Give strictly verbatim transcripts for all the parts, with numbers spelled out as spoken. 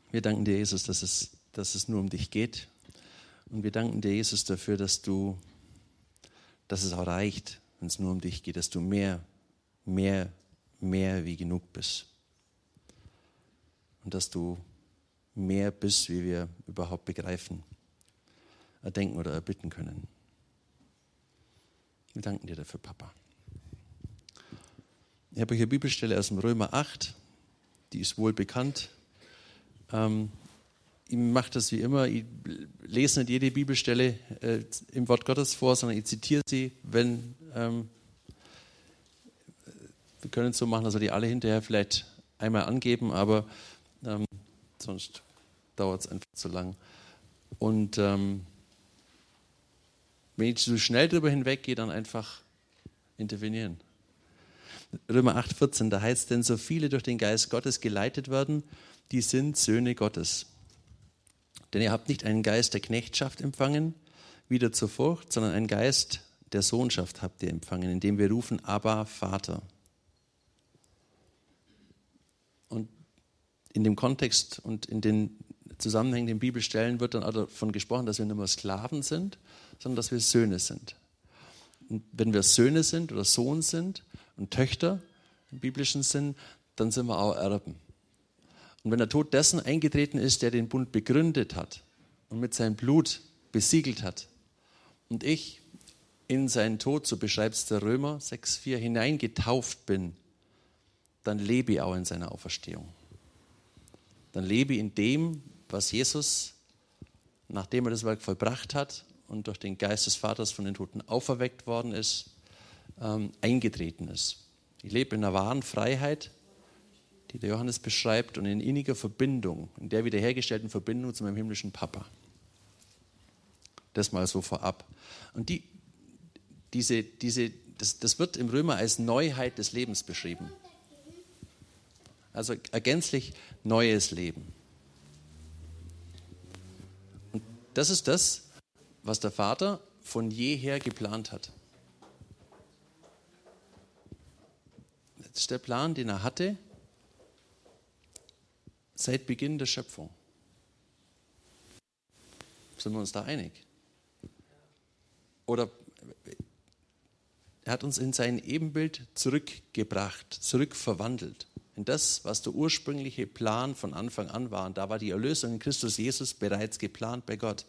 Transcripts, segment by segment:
Wir danken dir, Jesus, dass es, dass es nur um dich geht. Und wir danken dir, Jesus, dafür, dass du, dass es auch reicht, wenn es nur um dich geht, dass du mehr, mehr, mehr wie genug bist. Und dass du mehr bist, wie wir überhaupt begreifen, erdenken oder erbitten können. Wir danken dir dafür, Papa. Ich habe euch eine Bibelstelle aus dem Römer acht, die ist wohl bekannt. Ähm, ich mache das wie immer, ich lese nicht jede Bibelstelle äh, im Wort Gottes vor, sondern ich zitiere sie, wenn, ähm, wir können es so machen, dass wir die alle hinterher vielleicht einmal angeben, aber ähm, sonst dauert es einfach zu lang. Und ähm, wenn ich zu schnell drüber hinweggehe, dann einfach intervenieren. Römer acht, vierzehn, da heißt es, denn so viele durch den Geist Gottes geleitet werden, die sind Söhne Gottes. Denn ihr habt nicht einen Geist der Knechtschaft empfangen, wieder zur Furcht, sondern einen Geist der Sohnschaft habt ihr empfangen, indem wir rufen, Abba, Vater. Und in dem Kontext und in den zusammenhängenden Bibelstellen wird dann auch davon gesprochen, dass wir nicht mehr Sklaven sind, sondern dass wir Söhne sind. Und wenn wir Söhne sind oder Sohn sind und Töchter im biblischen Sinn, dann sind wir auch Erben. Und wenn der Tod dessen eingetreten ist, der den Bund begründet hat und mit seinem Blut besiegelt hat und ich in seinen Tod, so beschreibt es der Römer sechs, vier, hineingetauft bin, dann lebe ich auch in seiner Auferstehung. Dann lebe ich in dem, was Jesus, nachdem er das Werk vollbracht hat und durch den Geist des Vaters von den Toten auferweckt worden ist, ähm, eingetreten ist. Ich lebe in einer wahren Freiheit, die der Johannes beschreibt, und in inniger Verbindung, in der wiederhergestellten Verbindung zu meinem himmlischen Papa. Das mal so vorab. Und die, diese, diese, das, das wird im Römer als Neuheit des Lebens beschrieben. Also ein gänzlich neues Leben. Und das ist das, was der Vater von jeher geplant hat. Das ist der Plan, den er hatte, seit Beginn der Schöpfung. Sind wir uns da einig? Oder er hat uns in sein Ebenbild zurückgebracht, zurückverwandelt. In das, was der ursprüngliche Plan von Anfang an war. Und da war die Erlösung in Christus Jesus bereits geplant bei Gott.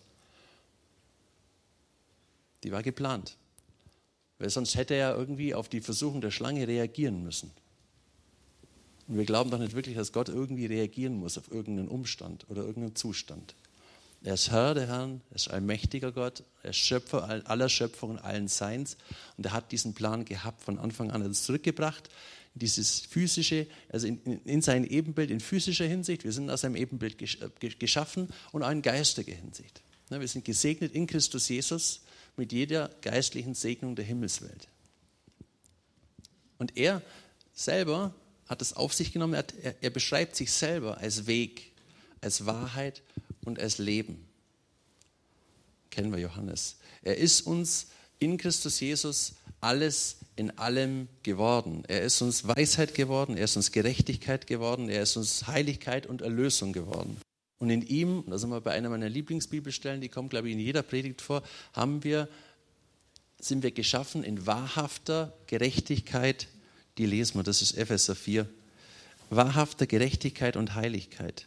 Die war geplant. Weil sonst hätte er irgendwie auf die Versuchung der Schlange reagieren müssen. Und wir glauben doch nicht wirklich, dass Gott irgendwie reagieren muss auf irgendeinen Umstand oder irgendeinen Zustand. Er ist Herr der Herren, er ist allmächtiger Gott, er ist Schöpfer aller Schöpfungen, allen Seins. Und er hat diesen Plan gehabt von Anfang an. Er hat es zurückgebracht, dieses physische, also in, in, in sein Ebenbild in physischer Hinsicht. Wir sind aus seinem Ebenbild geschaffen und auch in geistiger Hinsicht. Wir sind gesegnet in Christus Jesus mit jeder geistlichen Segnung der Himmelswelt. Und er selber hat es auf sich genommen, er, hat, er, er beschreibt sich selber als Weg, als Wahrheit und als Leben. Kennen wir Johannes. Er ist uns in Christus Jesus alles in allem geworden. Er ist uns Weisheit geworden, er ist uns Gerechtigkeit geworden, er ist uns Heiligkeit und Erlösung geworden. Und in ihm, da sind wir bei einer meiner Lieblingsbibelstellen, die kommt, glaube ich, in jeder Predigt vor, haben wir, sind wir geschaffen in wahrhafter Gerechtigkeit. Die lesen wir, das ist Epheser vier. Wahrhafter Gerechtigkeit und Heiligkeit.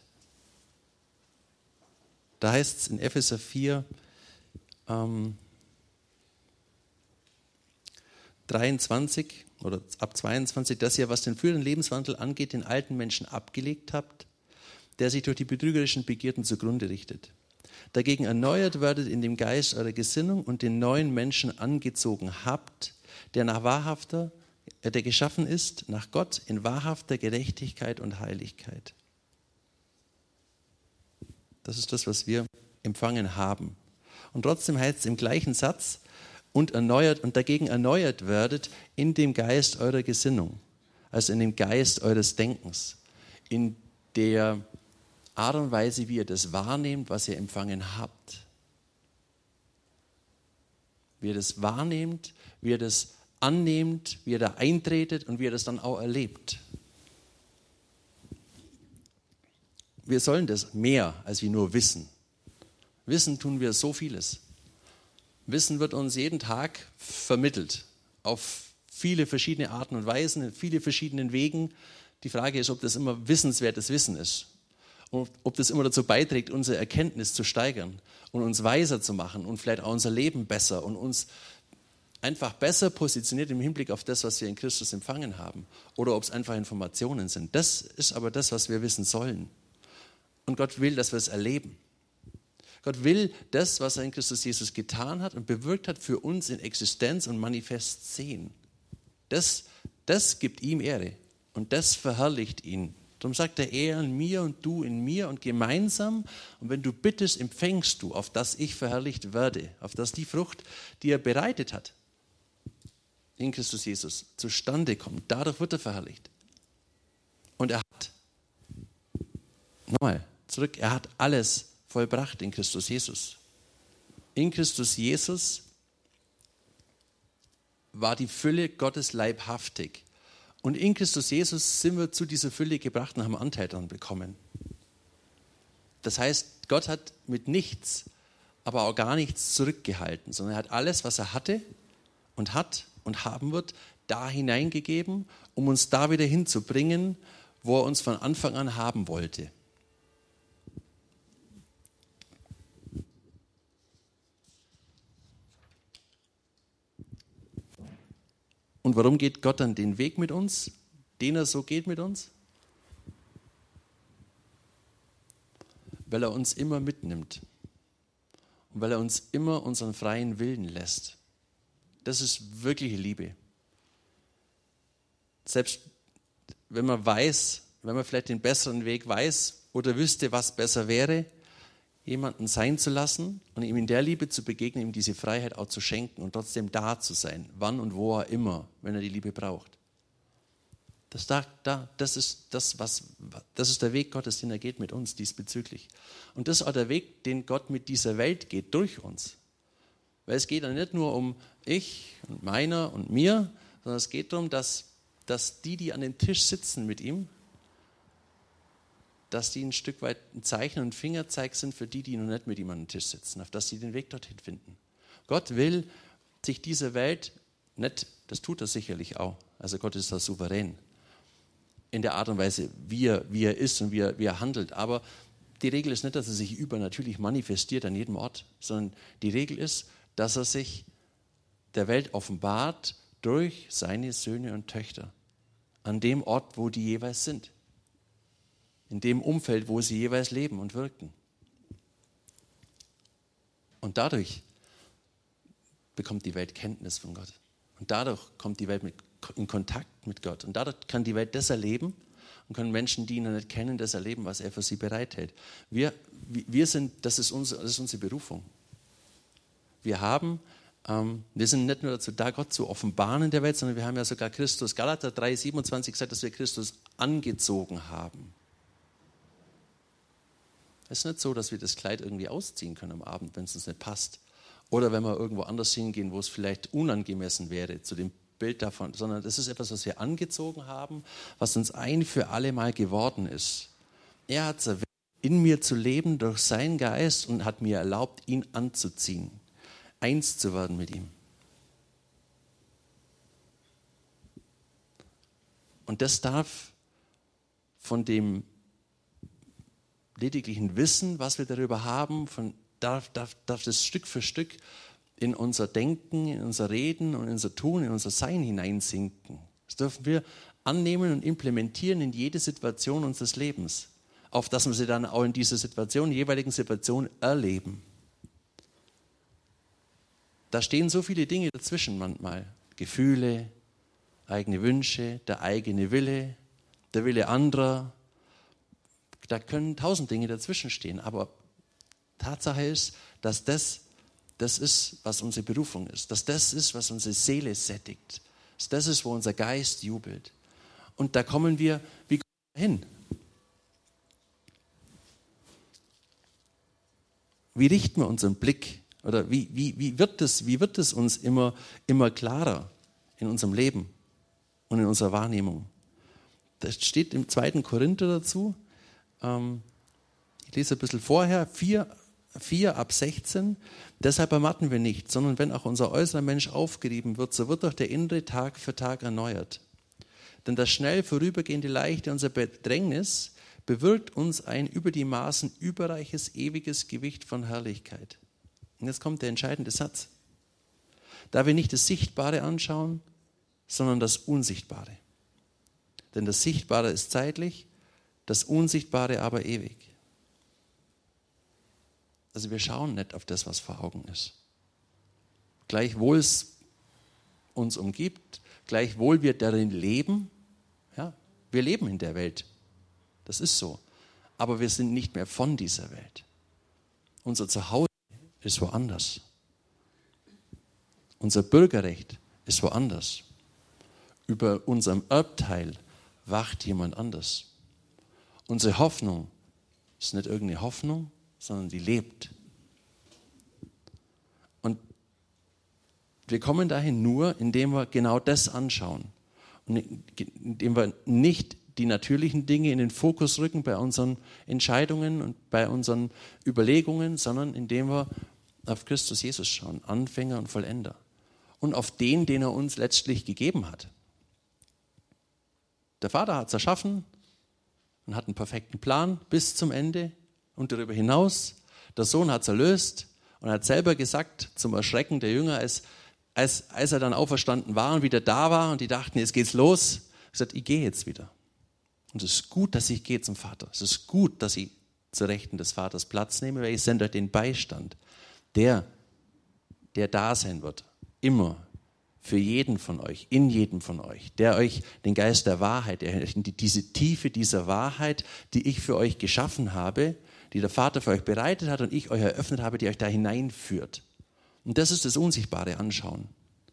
Da heißt es in Epheser vier, ähm, dreiundzwanzig oder ab zweiundzwanzig, dass ihr, was den früheren Lebenswandel angeht, den alten Menschen abgelegt habt, der sich durch die betrügerischen Begierden zugrunde richtet. Dagegen erneuert werdet in dem Geist eurer Gesinnung und den neuen Menschen angezogen habt, der nach wahrhafter, äh, der geschaffen ist, nach Gott in wahrhafter Gerechtigkeit und Heiligkeit. Das ist das, was wir empfangen haben. Und trotzdem heißt es im gleichen Satz, und erneuert und dagegen erneuert werdet in dem Geist eurer Gesinnung, also in dem Geist eures Denkens, in der Art und Weise, wie ihr das wahrnehmt, was ihr empfangen habt. Wie ihr das wahrnehmt, wie ihr das annehmt, wie ihr da eintretet und wie ihr das dann auch erlebt. wir sollen das mehr als wir nur wissen. Wissen tun wir so vieles. Wissen wird uns jeden Tag vermittelt, auf viele verschiedene Arten und Weisen, in viele verschiedenen Wegen. Die Frage ist, ob das immer wissenswertes Wissen ist. Und ob das immer dazu beiträgt, unsere Erkenntnis zu steigern und uns weiser zu machen und vielleicht auch unser Leben besser und uns einfach besser positioniert im Hinblick auf das, was wir in Christus empfangen haben. Oder ob es einfach Informationen sind. Das ist aber das, was wir wissen sollen. Und Gott will, dass wir es erleben. Gott will das, was er in Christus Jesus getan hat und bewirkt hat, für uns in Existenz und manifest sehen. Das, das gibt ihm Ehre und das verherrlicht ihn. Darum sagt er, er in mir und du in mir und gemeinsam. Und wenn du bittest, empfängst du, auf das ich verherrlicht werde, auf das die Frucht, die er bereitet hat, in Christus Jesus zustande kommt. Dadurch wird er verherrlicht. Und er hat, nochmal zurück, er hat alles vollbracht in Christus Jesus. In Christus Jesus war die Fülle Gottes leibhaftig. Und in Christus Jesus sind wir zu dieser Fülle gebracht und haben Anteil daran bekommen. Das heißt, Gott hat mit nichts, aber auch gar nichts zurückgehalten, sondern er hat alles, was er hatte und hat und haben wird, da hineingegeben, um uns da wieder hinzubringen, wo er uns von Anfang an haben wollte. Und warum geht Gott dann den Weg mit uns, den er so geht mit uns? Weil er uns immer mitnimmt und weil er uns immer unseren freien Willen lässt. Das ist wirkliche Liebe. Selbst wenn man weiß, wenn man vielleicht den besseren Weg weiß oder wüsste, was besser wäre, jemanden sein zu lassen und ihm in der Liebe zu begegnen, ihm diese Freiheit auch zu schenken und trotzdem da zu sein, wann und wo er immer, wenn er die Liebe braucht. Das, da, da, das, ist, das, was, das ist der Weg Gottes, den er geht mit uns diesbezüglich. Und das ist auch der Weg, den Gott mit dieser Welt geht, durch uns. Weil es geht dann nicht nur um ich und meiner und mir, sondern es geht darum, dass, dass die, die an dem Tisch sitzen mit ihm, dass die ein Stück weit ein Zeichen und ein Fingerzeig sind für die, die noch nicht mit ihm an den Tisch sitzen, auf dass sie den Weg dorthin finden. Gott will sich dieser Welt nicht, das tut er sicherlich auch, also Gott ist da souverän in der Art und Weise, wie er, wie er ist und wie er, wie er handelt, aber die Regel ist nicht, dass er sich übernatürlich manifestiert an jedem Ort, sondern die Regel ist, dass er sich der Welt offenbart durch seine Söhne und Töchter an dem Ort, wo die jeweils sind. In dem Umfeld, wo sie jeweils leben und wirken. Und dadurch bekommt die Welt Kenntnis von Gott. Und dadurch kommt die Welt mit, in Kontakt mit Gott. Und dadurch kann die Welt das erleben und können Menschen, die ihn noch nicht kennen, das erleben, was er für sie bereithält. Wir, wir sind, das ist, unser, das ist unsere Berufung. Wir haben, ähm, wir sind nicht nur dazu da, Gott zu offenbaren in der Welt, sondern wir haben ja sogar Christus. Galater drei siebenundzwanzig gesagt, dass wir Christus angezogen haben. Es ist nicht so, dass wir das Kleid irgendwie ausziehen können am Abend, wenn es uns nicht passt. Oder wenn wir irgendwo anders hingehen, wo es vielleicht unangemessen wäre zu dem Bild davon. Sondern das ist etwas, was wir angezogen haben, was uns ein für alle Mal geworden ist. Er hat es erwählt, in mir zu leben durch seinen Geist und hat mir erlaubt, ihn anzuziehen. Eins zu werden mit ihm. Und das darf von dem lediglichen Wissen, was wir darüber haben, von, darf, darf, darf das Stück für Stück in unser Denken, in unser Reden und in unser Tun, in unser Sein hineinsinken. Das dürfen wir annehmen und implementieren in jede Situation unseres Lebens, auf dass wir sie dann auch in dieser Situation, jeweiligen Situation erleben. Da stehen so viele Dinge dazwischen manchmal. Gefühle, eigene Wünsche, der eigene Wille, der Wille anderer. Da können tausend Dinge dazwischen stehen, aber Tatsache ist, dass das das ist, was unsere Berufung ist, dass das ist, was unsere Seele sättigt, dass das ist, wo unser Geist jubelt. Und da kommen wir wie hin. Wie richten wir unseren Blick? Oder wie, wie, wie, wird es, wie wird es uns immer, immer klarer in unserem Leben und in unserer Wahrnehmung? Das steht im zweiten Korinther dazu. Ähm, Ich lese ein bisschen vorher, vier, vier ab sechzehn. Deshalb ermatten wir nicht, sondern wenn auch unser äußerer Mensch aufgerieben wird, so wird doch der innere Tag für Tag erneuert. Denn das schnell vorübergehende Leichte unserer Bedrängnis bewirkt uns ein über die Maßen überreiches, ewiges Gewicht von Herrlichkeit. Und jetzt kommt der entscheidende Satz. Da wir nicht das Sichtbare anschauen, sondern das Unsichtbare. Denn das Sichtbare ist zeitlich, das Unsichtbare aber ewig. Also wir schauen nicht auf das, was vor Augen ist. Gleichwohl es uns umgibt, gleichwohl wir darin leben, ja, wir leben in der Welt. Das ist so. Aber wir sind nicht mehr von dieser Welt. Unser Zuhause ist woanders. Unser Bürgerrecht ist woanders. Über unserem Erbteil wacht jemand anders. Unsere Hoffnung ist nicht irgendeine Hoffnung, sondern die lebt. Und wir kommen dahin nur, indem wir genau das anschauen. Und indem wir nicht die natürlichen Dinge in den Fokus rücken bei unseren Entscheidungen und bei unseren Überlegungen, sondern indem wir auf Christus Jesus schauen, Anfänger und Vollender. Und auf den, den er uns letztlich gegeben hat. Der Vater hat es erschaffen und hat einen perfekten Plan bis zum Ende und darüber hinaus. Der Sohn hat es erlöst und hat selber gesagt, zum Erschrecken der Jünger, als, als, als er dann auferstanden war und wieder da war und die dachten, jetzt geht's los, er gesagt, ich gehe jetzt wieder. Und es ist gut, dass ich gehe zum Vater. Es ist gut, dass ich zur Rechten des Vaters Platz nehme, weil ich sende euch den Beistand, der, der da sein wird, immer für jeden von euch, in jedem von euch, der euch den Geist der Wahrheit, der, diese Tiefe dieser Wahrheit, die ich für euch geschaffen habe, die der Vater für euch bereitet hat und ich euch eröffnet habe, die euch da hineinführt. Und das ist das unsichtbare Anschauen.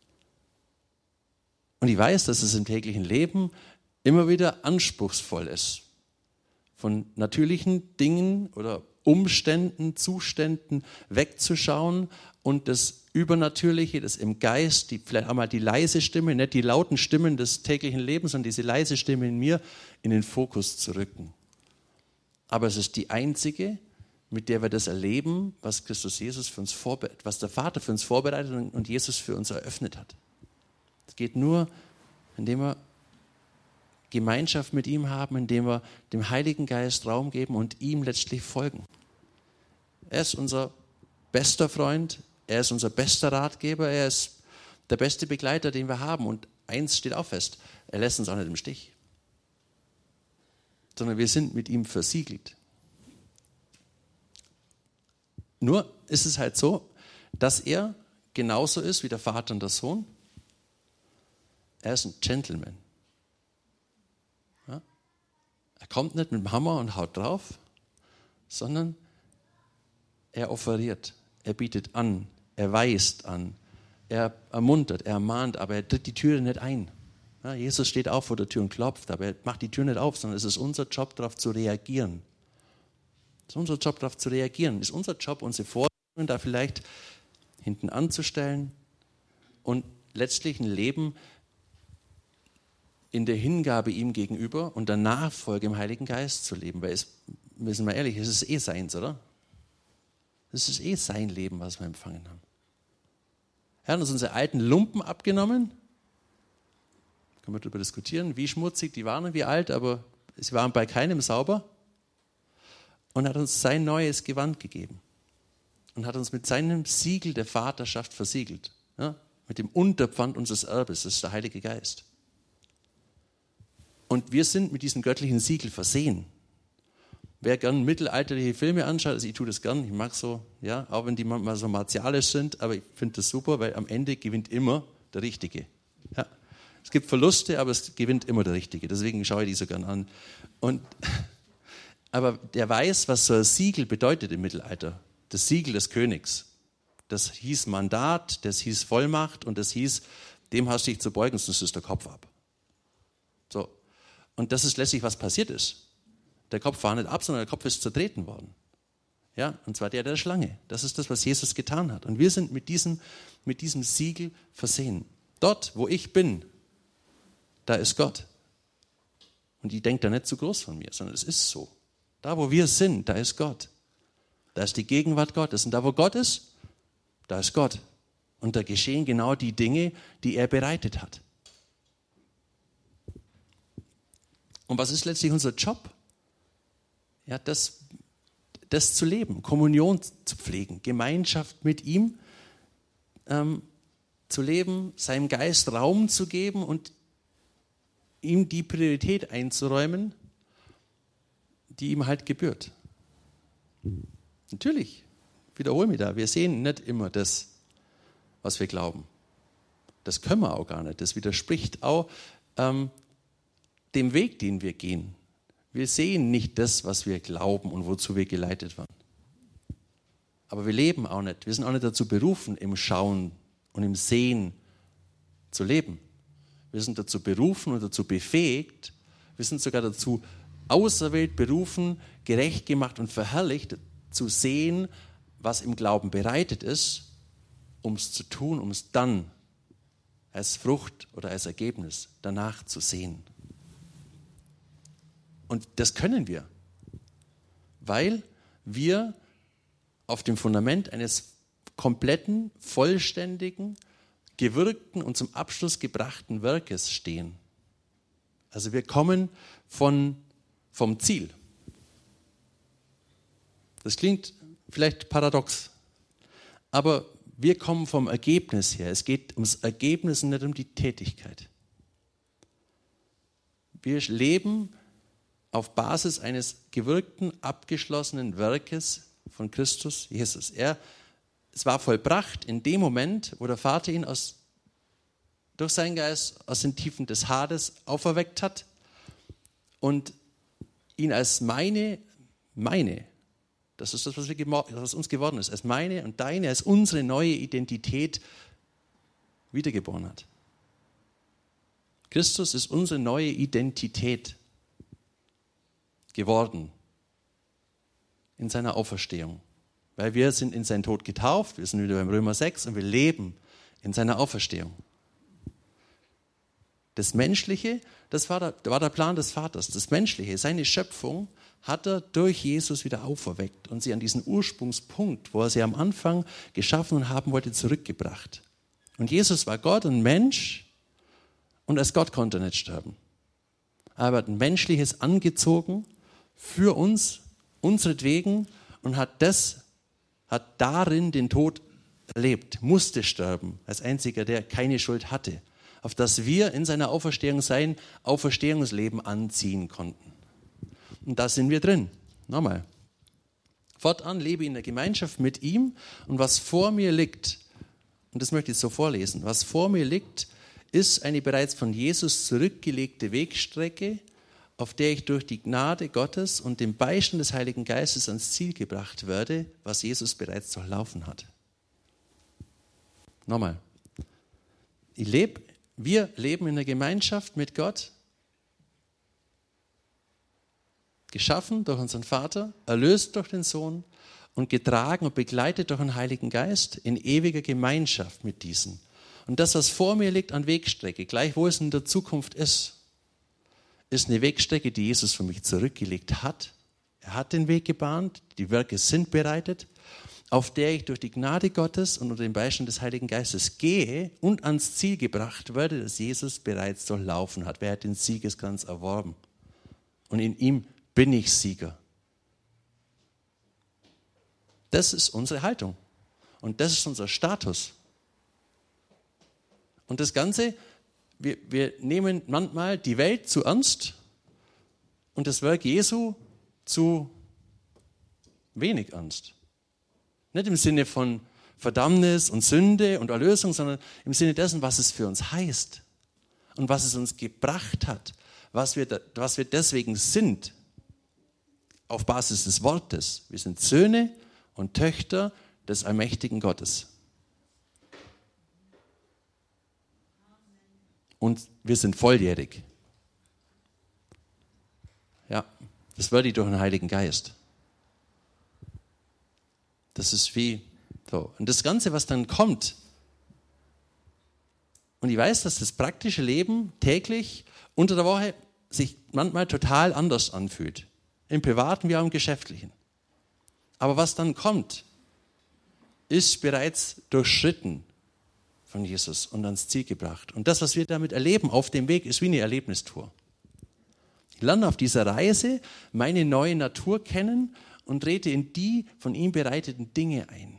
Und ich weiß, dass es im täglichen Leben immer wieder anspruchsvoll ist, von natürlichen Dingen oder Umständen, Zuständen wegzuschauen und das Übernatürliche, das im Geist, die, vielleicht einmal die leise Stimme, nicht die lauten Stimmen des täglichen Lebens, sondern diese leise Stimme in mir, in den Fokus zu rücken. Aber es ist die einzige, mit der wir das erleben, was Christus Jesus für uns vorbereitet, was der Vater für uns vorbereitet und Jesus für uns eröffnet hat. Es geht nur, indem wir Gemeinschaft mit ihm haben, indem wir dem Heiligen Geist Raum geben und ihm letztlich folgen. Er ist unser bester Freund, er ist unser bester Ratgeber, er ist der beste Begleiter, den wir haben. Und eins steht auch fest, er lässt uns auch nicht im Stich, sondern wir sind mit ihm versiegelt. Nur ist es halt so, dass er genauso ist wie der Vater und der Sohn. Er ist ein Gentleman. Ja? Er kommt nicht mit dem Hammer und haut drauf, sondern er offeriert, er bietet an, er weist an, er ermuntert, er ermahnt, aber er tritt die Türe nicht ein. Ja, Jesus steht auf vor der Tür und klopft, aber er macht die Tür nicht auf, sondern es ist unser Job, darauf zu reagieren. Es ist unser Job, darauf zu reagieren. Es ist unser Job, unsere Forderungen da vielleicht hinten anzustellen und letztlich ein Leben in der Hingabe ihm gegenüber und der Nachfolge im Heiligen Geist zu leben. Weil es, wir sind mal ehrlich, es ist eh seins, oder? Es ist eh sein Leben, was wir empfangen haben. Er hat uns unsere alten Lumpen abgenommen. Können wir darüber diskutieren, wie schmutzig die waren und wie alt, aber sie waren bei keinem sauber. Und hat uns sein neues Gewand gegeben. Und hat uns mit seinem Siegel der Vaterschaft versiegelt. Ja? Mit dem Unterpfand unseres Erbes, das ist der Heilige Geist. Und wir sind mit diesem göttlichen Siegel versehen. Wer gern mittelalterliche Filme anschaut, also ich tue das gern, ich mag so, ja, auch wenn die manchmal so martialisch sind, aber ich finde das super, weil am Ende gewinnt immer der Richtige. Ja. Es gibt Verluste, aber es gewinnt immer der Richtige, deswegen schaue ich die so gern an. Und, aber der weiß, was so ein Siegel bedeutet im Mittelalter, das Siegel des Königs. Das hieß Mandat, das hieß Vollmacht und das hieß, dem hast du dich zu beugen, sonst ist der Kopf ab. So. Und das ist letztlich, was passiert ist. Der Kopf war nicht ab, sondern der Kopf ist zertreten worden. Ja, und zwar der der Schlange. Das ist das, was Jesus getan hat. Und wir sind mit diesem, mit diesem Siegel versehen. Dort, wo ich bin, da ist Gott. Und ich denke da nicht zu groß von mir, sondern es ist so. Da, wo wir sind, da ist Gott. Da ist die Gegenwart Gottes. Und da, wo Gott ist, da ist Gott. Und da geschehen genau die Dinge, die er bereitet hat. Und was ist letztlich unser Job? Ja, das, das zu leben, Kommunion zu pflegen, Gemeinschaft mit ihm ähm, zu leben, seinem Geist Raum zu geben und ihm die Priorität einzuräumen, die ihm halt gebührt. Natürlich, wiederhole mich da, wir sehen nicht immer das, was wir glauben. Das können wir auch gar nicht. Das widerspricht auch ähm, dem Weg, den wir gehen. Wir sehen nicht das, was wir glauben und wozu wir geleitet werden. Aber wir leben auch nicht. Wir sind auch nicht dazu berufen, im Schauen und im Sehen zu leben. Wir sind dazu berufen und dazu befähigt, wir sind sogar dazu auserwählt, berufen, gerecht gemacht und verherrlicht, zu sehen, was im Glauben bereitet ist, um es zu tun, um es dann als Frucht oder als Ergebnis danach zu sehen. Und das können wir, weil wir auf dem Fundament eines kompletten, vollständigen, gewirkten und zum Abschluss gebrachten Werkes stehen. Also wir kommen von, vom Ziel. Das klingt vielleicht paradox, aber wir kommen vom Ergebnis her. Es geht ums Ergebnis und nicht um die Tätigkeit. Wir leben auf Basis eines gewirkten, abgeschlossenen Werkes von Christus Jesus. Er, es war vollbracht in dem Moment, wo der Vater ihn aus, durch seinen Geist aus den Tiefen des Hades auferweckt hat und ihn als meine, meine, das ist das, was, wir, was uns geworden ist, als meine und deine, als unsere neue Identität wiedergeboren hat. Christus ist unsere neue Identität geworden in seiner Auferstehung. Weil wir sind in seinen Tod getauft, wir sind wieder beim Römer sechs und wir leben in seiner Auferstehung. Das Menschliche, das war der, war der Plan des Vaters. Das Menschliche, seine Schöpfung, hat er durch Jesus wieder auferweckt und sie an diesen Ursprungspunkt, wo er sie am Anfang geschaffen und haben wollte, zurückgebracht. Und Jesus war Gott und Mensch und als Gott konnte er nicht sterben. Aber er hat ein Menschliches angezogen für uns, unseretwegen und hat das, hat darin den Tod erlebt, musste sterben, als einziger, der keine Schuld hatte, auf das wir in seiner Auferstehung sein Auferstehungsleben anziehen konnten. Und da sind wir drin. Nochmal. Fortan lebe ich in der Gemeinschaft mit ihm und was vor mir liegt, und das möchte ich so vorlesen, was vor mir liegt, ist eine bereits von Jesus zurückgelegte Wegstrecke, auf der ich durch die Gnade Gottes und den Beistand des Heiligen Geistes ans Ziel gebracht werde, was Jesus bereits durchlaufen hat. Nochmal. Ich lebe, wir leben in der Gemeinschaft mit Gott, geschaffen durch unseren Vater, erlöst durch den Sohn und getragen und begleitet durch den Heiligen Geist in ewiger Gemeinschaft mit diesen. Und das, was vor mir liegt an Wegstrecke, gleichwohl es in der Zukunft ist, ist eine Wegstrecke, die Jesus für mich zurückgelegt hat. Er hat den Weg gebahnt, die Werke sind bereitet, auf der ich durch die Gnade Gottes und unter dem Beistand des Heiligen Geistes gehe und ans Ziel gebracht werde, das Jesus bereits durchlaufen hat. Wer hat den Siegeskranz erworben? Und in ihm bin ich Sieger. Das ist unsere Haltung. Und das ist unser Status. Und das Ganze, wir, wir nehmen manchmal die Welt zu ernst und das Werk Jesu zu wenig ernst. Nicht im Sinne von Verdammnis und Sünde und Erlösung, sondern im Sinne dessen, was es für uns heißt und was es uns gebracht hat, was wir, was wir deswegen sind, auf Basis des Wortes. Wir sind Söhne und Töchter des allmächtigen Gottes. Und wir sind volljährig. Ja, das wird die durch den Heiligen Geist. Das ist wie so. Und das Ganze, was dann kommt, und ich weiß, dass das praktische Leben täglich unter der Woche sich manchmal total anders anfühlt. im Privaten wie auch im Geschäftlichen. Aber was dann kommt, ist bereits durchschritten von Jesus und ans Ziel gebracht. Und das, was wir damit erleben auf dem Weg, ist wie eine Erlebnistour. Ich lerne auf dieser Reise meine neue Natur kennen und trete in die von ihm bereiteten Dinge ein.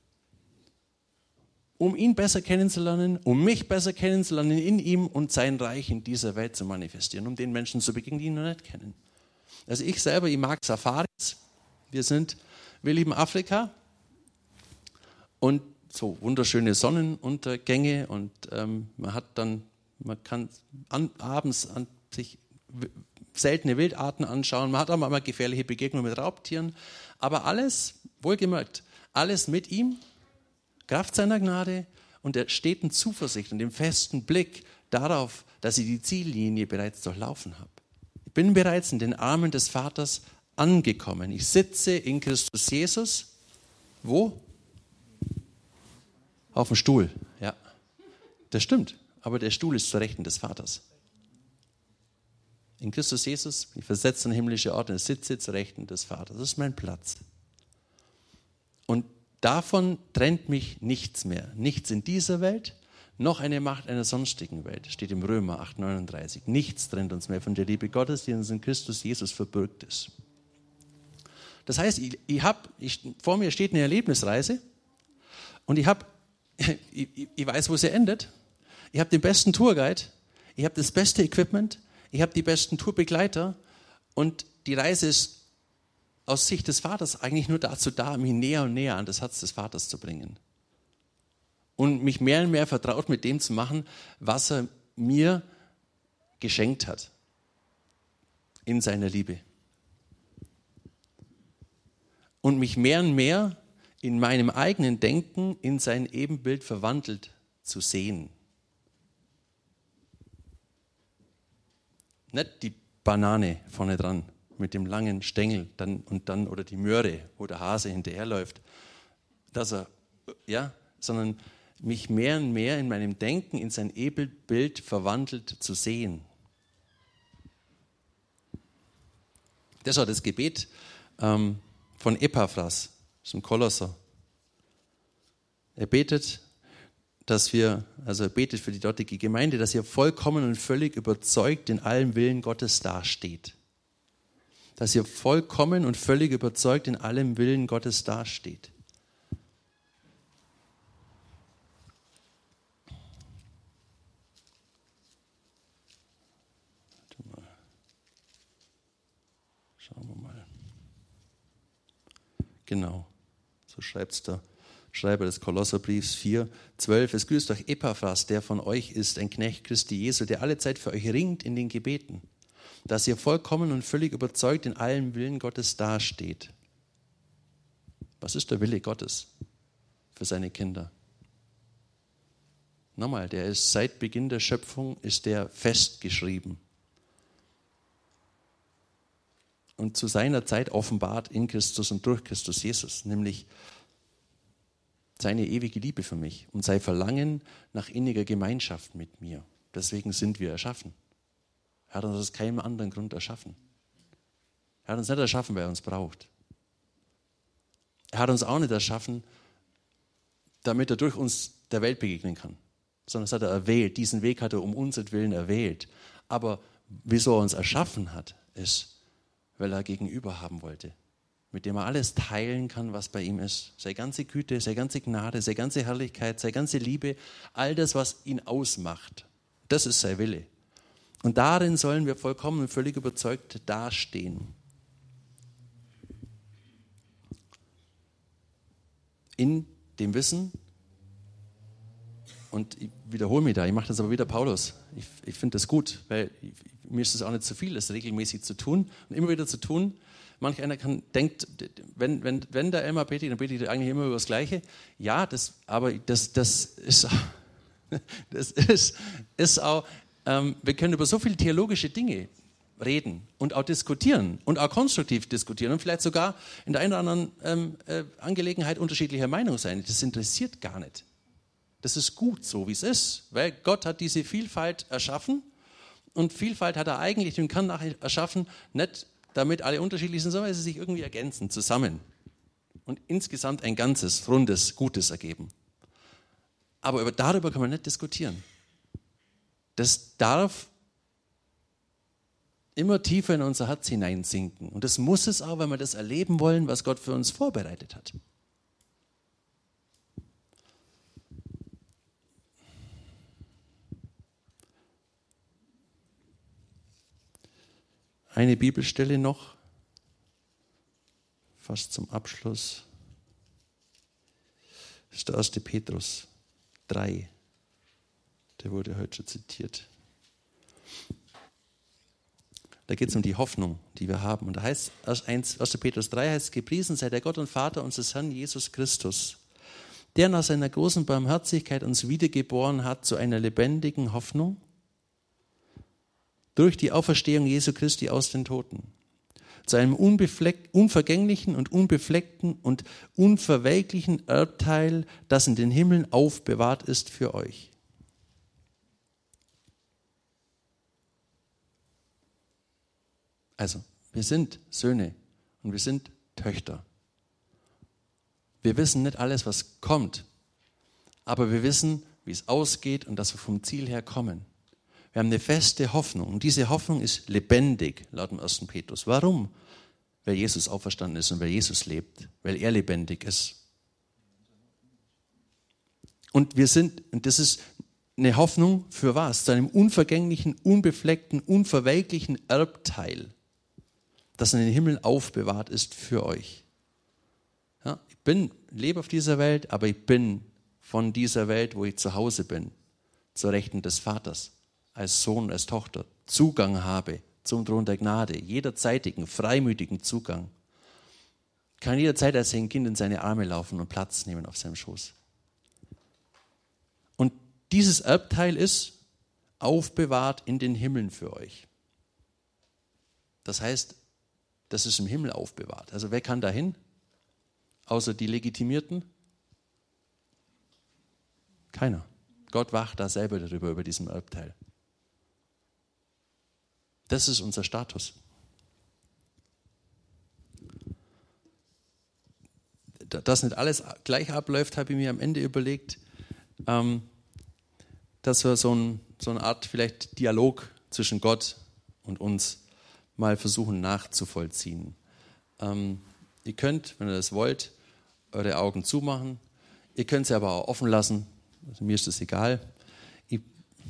Um ihn besser kennenzulernen, um mich besser kennenzulernen in ihm und sein Reich in dieser Welt zu manifestieren, um den Menschen zu begegnen, die ihn noch nicht kennen. Also ich selber, ich mag Safaris. Wir sind, wir lieben Afrika und so wunderschöne Sonnenuntergänge und ähm, man hat dann, man kann an, abends an sich seltene Wildarten anschauen, man hat auch mal gefährliche Begegnungen mit Raubtieren, aber alles, wohlgemerkt, alles mit ihm, Kraft seiner Gnade und der steten Zuversicht und dem festen Blick darauf, dass ich die Ziellinie bereits durchlaufen habe. Ich bin bereits in den Armen des Vaters angekommen. Ich sitze in Christus Jesus. Wo? Auf dem Stuhl, ja. Das stimmt, aber der Stuhl ist zur Rechten des Vaters. In Christus Jesus, ich versetze an himmlische Orte und sitze zur Rechten des Vaters. Das ist mein Platz. Und davon trennt mich nichts mehr. Nichts in dieser Welt, noch eine Macht einer sonstigen Welt. Steht im Römer acht neununddreißig. Nichts trennt uns mehr von der Liebe Gottes, die uns in Christus Jesus verbürgt ist. Das heißt, ich, ich hab, ich, vor mir steht eine Erlebnisreise und ich, hab, ich, ich weiß, wo sie endet. Ich habe den besten Tourguide, ich habe das beste Equipment, ich habe die besten Tourbegleiter und die Reise ist aus Sicht des Vaters eigentlich nur dazu da, mich näher und näher an das Herz des Vaters zu bringen. Und mich mehr und mehr vertraut mit dem zu machen, was er mir geschenkt hat. In seiner Liebe. Und mich mehr und mehr in meinem eigenen Denken in sein Ebenbild verwandelt zu sehen. Nicht die Banane vorne dran mit dem langen Stängel dann, und dann oder die Möhre, wo der Hase hinterherläuft, dass er, ja, sondern mich mehr und mehr in meinem Denken in sein Ebenbild verwandelt zu sehen. Das war das Gebet ähm, von Epaphras, das ist ein Kolosser. Er betet, dass wir, also er betet für die dortige Gemeinde, dass ihr vollkommen und völlig überzeugt in allem Willen Gottes dasteht. Dass ihr vollkommen und völlig überzeugt in allem Willen Gottes dasteht. Schauen wir mal. Genau, so schreibt es der Schreiber des Kolosserbriefs vier, zwölf. Es grüßt euch Epaphras, der von euch ist, ein Knecht Christi Jesu, der alle Zeit für euch ringt in den Gebeten, dass ihr vollkommen und völlig überzeugt in allem Willen Gottes dasteht. Was ist der Wille Gottes für seine Kinder? Nochmal, der ist seit Beginn der Schöpfung, ist der festgeschrieben. Und zu seiner Zeit offenbart in Christus und durch Christus Jesus, nämlich seine ewige Liebe für mich und sein Verlangen nach inniger Gemeinschaft mit mir. Deswegen sind wir erschaffen. Er hat uns aus keinem anderen Grund erschaffen. Er hat uns nicht erschaffen, weil er uns braucht. Er hat uns auch nicht erschaffen, damit er durch uns der Welt begegnen kann, sondern das hat er erwählt. Diesen Weg hat er um unseren erwählt. Aber wieso er uns erschaffen hat, ist, weil er Gegenüber haben wollte, mit dem er alles teilen kann, was bei ihm ist. Seine ganze Güte, seine ganze Gnade, seine ganze Herrlichkeit, seine ganze Liebe, all das, was ihn ausmacht. Das ist sein Wille. Und darin sollen wir vollkommen und völlig überzeugt dastehen. In dem Wissen, und ich wiederhole mich da, ich mache das aber wieder Paulus. Ich, ich finde das gut, weil ich, mir ist es auch nicht zu viel, das regelmäßig zu tun und immer wieder zu tun. Manch einer kann, denkt, wenn, wenn, wenn der Elmar betet, dann betet er eigentlich immer über das Gleiche. Ja, das, aber das, das ist, das ist, ist auch, ähm, wir können über so viele theologische Dinge reden und auch diskutieren und auch konstruktiv diskutieren und vielleicht sogar in der einen oder anderen ähm, äh, Angelegenheit unterschiedlicher Meinung sein. Das interessiert gar nicht. Das ist gut so, wie es ist, weil Gott hat diese Vielfalt erschaffen und Vielfalt hat er eigentlich dem Kern nach erschaffen, nicht damit alle unterschiedlich sind, sondern weil sie sich irgendwie ergänzen, zusammen und insgesamt ein ganzes, rundes, Gutes ergeben. Aber über, darüber kann man nicht diskutieren. Das darf immer tiefer in unser Herz hineinsinken. Und das muss es auch, weil wir das erleben wollen, was Gott für uns vorbereitet hat. Eine Bibelstelle noch, fast zum Abschluss. Das ist der erste Petrus drei. Der wurde heute schon zitiert. Da geht es um die Hoffnung, die wir haben. Und da heißt, erster Petrus drei heißt, gepriesen sei der Gott und Vater unseres Herrn Jesus Christus, der nach seiner großen Barmherzigkeit uns wiedergeboren hat zu einer lebendigen Hoffnung durch die Auferstehung Jesu Christi aus den Toten, zu einem unvergänglichen und unbefleckten und unverwelklichen Erbteil, das in den Himmeln aufbewahrt ist für euch. Also, wir sind Söhne und wir sind Töchter. Wir wissen nicht alles, was kommt, aber wir wissen, wie es ausgeht und dass wir vom Ziel her kommen. Wir haben eine feste Hoffnung und diese Hoffnung ist lebendig, laut dem ersten Petrus. Warum? Weil Jesus auferstanden ist und weil Jesus lebt, weil er lebendig ist. Und wir sind, und das ist eine Hoffnung für was? Zu einem unvergänglichen, unbefleckten, unverwelklichen Erbteil, das in den Himmel aufbewahrt ist für euch. Ja, ich bin, lebe auf dieser Welt, aber ich bin von dieser Welt, wo ich zu Hause bin, zur Rechten des Vaters, als Sohn, als Tochter, Zugang habe zum Thron der Gnade, jederzeitigen, freimütigen Zugang. Ich kann jederzeit als ein Kind in seine Arme laufen und Platz nehmen auf seinem Schoß. Und dieses Erbteil ist aufbewahrt in den Himmeln für euch. Das heißt, das ist im Himmel aufbewahrt. Also wer kann da hin? Außer die Legitimierten? Keiner. Gott wacht da selber darüber, über diesem Erbteil. Das ist unser Status. Dass nicht alles gleich abläuft, habe ich mir am Ende überlegt, ähm, dass wir so, ein, so eine Art vielleicht Dialog zwischen Gott und uns mal versuchen nachzuvollziehen. Ähm, ihr könnt, wenn ihr das wollt, eure Augen zumachen. Ihr könnt sie aber auch offen lassen. Also mir ist das egal. Ich,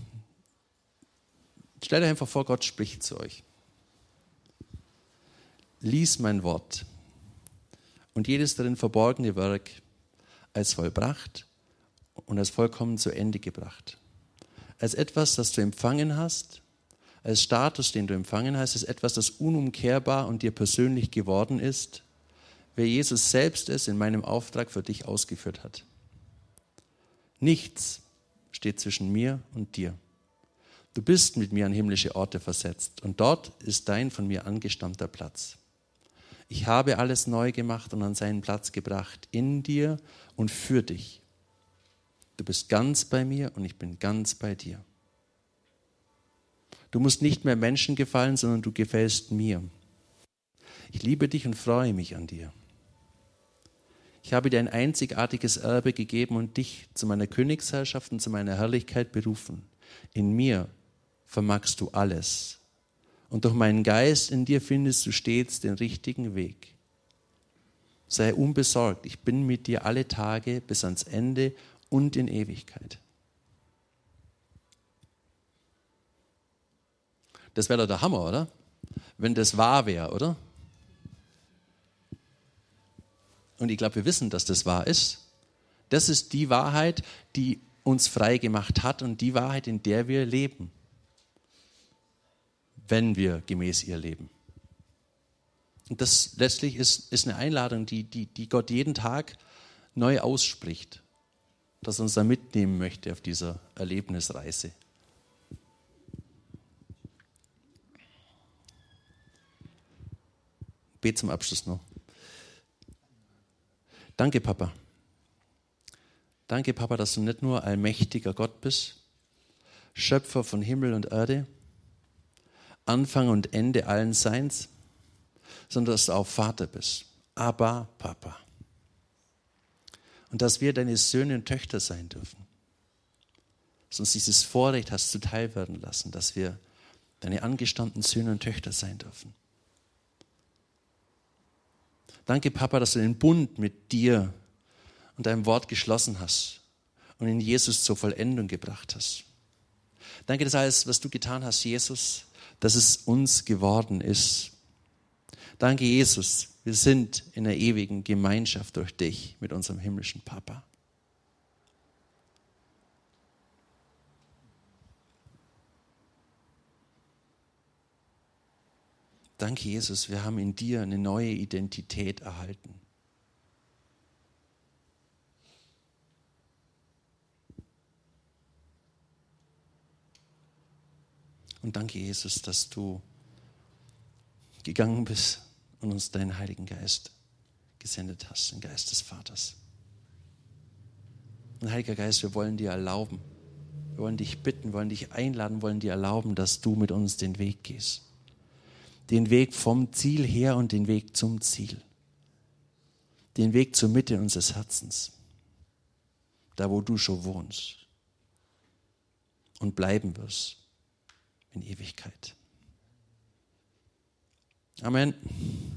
stellt euch einfach vor, Gott spricht zu euch. Lies mein Wort und jedes darin verborgene Werk als vollbracht und als vollkommen zu Ende gebracht. Als etwas, das du empfangen hast, als Status, den du empfangen hast, ist etwas, das unumkehrbar und dir persönlich geworden ist, weil Jesus selbst es in meinem Auftrag für dich ausgeführt hat. Nichts steht zwischen mir und dir. Du bist mit mir an himmlische Orte versetzt und dort ist dein von mir angestammter Platz. Ich habe alles neu gemacht und an seinen Platz gebracht, in dir und für dich. Du bist ganz bei mir und ich bin ganz bei dir. Du musst nicht mehr Menschen gefallen, sondern du gefällst mir. Ich liebe dich und freue mich an dir. Ich habe dir ein einzigartiges Erbe gegeben und dich zu meiner Königsherrschaft und zu meiner Herrlichkeit berufen. In mir vermagst du alles. Und durch meinen Geist in dir findest du stets den richtigen Weg. Sei unbesorgt, ich bin mit dir alle Tage bis ans Ende und in Ewigkeit. Das wäre doch der Hammer, oder? Wenn das wahr wäre, oder? Und ich glaube, wir wissen, dass das wahr ist. Das ist die Wahrheit, die uns frei gemacht hat und die Wahrheit, in der wir leben, wenn wir gemäß ihr leben. Und das letztlich ist, ist eine Einladung, die, die, die Gott jeden Tag neu ausspricht, dass er uns da mitnehmen möchte auf dieser Erlebnisreise. Bet zum Abschluss noch. Danke, Papa. Danke, Papa, dass du nicht nur allmächtiger Gott bist, Schöpfer von Himmel und Erde, Anfang und Ende allen Seins, sondern dass du auch Vater bist. Abba, Papa. Und dass wir deine Söhne und Töchter sein dürfen. Dass uns dieses Vorrecht hast zuteil werden lassen, dass wir deine angestammten Söhne und Töchter sein dürfen. Danke, Papa, dass du den Bund mit dir und deinem Wort geschlossen hast und in Jesus zur Vollendung gebracht hast. Danke, dass alles, was du getan hast, Jesus, dass es uns geworden ist. Danke, Jesus, wir sind in der ewigen Gemeinschaft durch dich mit unserem himmlischen Papa. Danke, Jesus, wir haben in dir eine neue Identität erhalten. Und danke, Jesus, dass du gegangen bist und uns deinen Heiligen Geist gesendet hast, den Geist des Vaters. Und Heiliger Geist, wir wollen dir erlauben, wir wollen dich bitten, wollen dich einladen, wollen dir erlauben, dass du mit uns den Weg gehst. Den Weg vom Ziel her und den Weg zum Ziel. Den Weg zur Mitte unseres Herzens. Da, wo du schon wohnst und bleiben wirst in Ewigkeit. Amen.